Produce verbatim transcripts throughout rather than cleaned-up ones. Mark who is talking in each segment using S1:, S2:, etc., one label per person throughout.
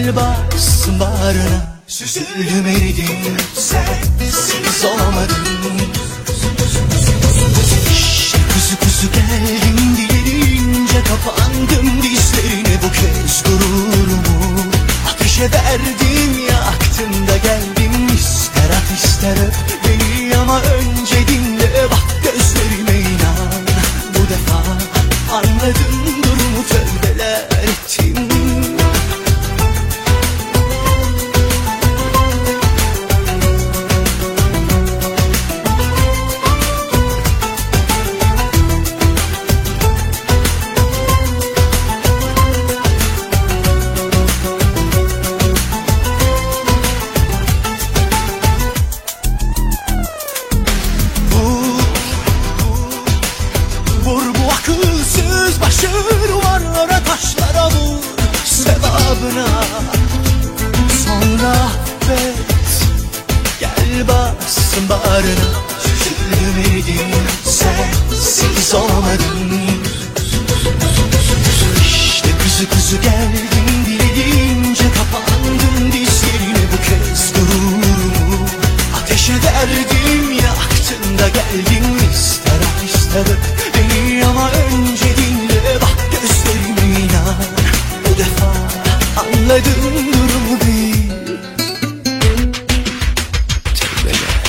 S1: Gel bassın bağrına. Süzüldüm eridim, sensiz olamadım. İşte kuzu kuzu geldim diyerince kapandım dizlerine. Bu kez gururumu ateşe verdim, yaktın da geldim. İster at ister öp beni ama önce dinle, bak gözlerime inan. Bu defa anladım durumu, tövbeler ettim. Duvarlara taşlara vur sevabına, sonra affet. Gel bassın bağrına. Süzüldüm eridim, sensiz olamadım. İşte kuzu kuzu geldim dilediğince kapandım dizlerine. Bu kez gururumu ateşe verdim, yaktın da geldim. İster at ister öp beni ama önce dinle, bak gözlerime inan. Bu defa anladım durumu değil. Tövbeler.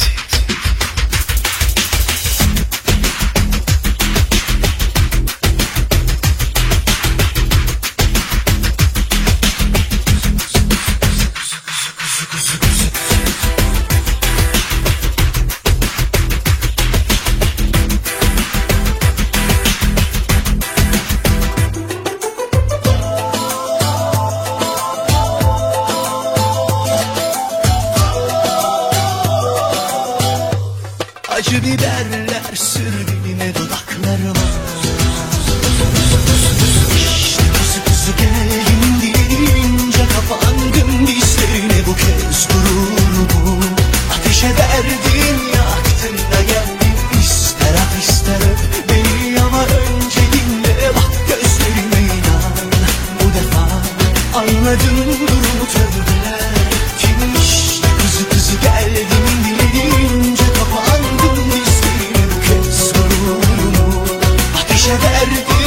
S1: Acı biberler sür dilime dudaklarıma. İşte kuzu kuzu geldim dileyince kapandım dizlerine. Bu kez gururumu ateşe verdim, yaktın da geldim. İster at ister öp beni ama önce dinle, bak gözlerime inan. Bu defa anladım durumu, tövbeler ettim. İşte kuzu kuzu geldim dileyince kapandım dizlerine. Bu kez gururumu ateşe verdim.